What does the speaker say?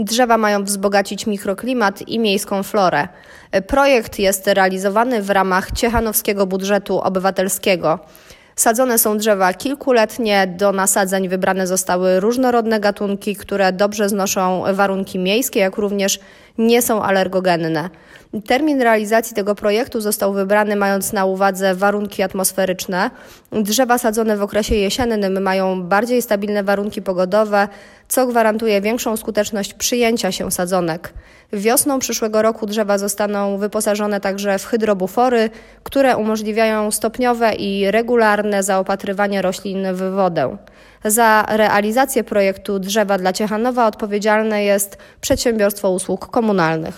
Drzewa mają wzbogacić mikroklimat i miejską florę. Projekt jest realizowany w ramach ciechanowskiego budżetu obywatelskiego. Sadzone są drzewa kilkuletnie, do nasadzeń wybrane zostały różnorodne gatunki, które dobrze znoszą warunki miejskie, jak również nie są alergogenne. Termin realizacji tego projektu został wybrany mając na uwadze warunki atmosferyczne. Drzewa sadzone w okresie jesiennym mają bardziej stabilne warunki pogodowe, co gwarantuje większą skuteczność przyjęcia się sadzonek. Wiosną przyszłego roku drzewa zostaną wyposażone także w hydrobufory, które umożliwiają stopniowe i regularne zaopatrywanie roślin w wodę. Za realizację projektu Drzewa dla Ciechanowa odpowiedzialne jest Przedsiębiorstwo Usług Komunalnych.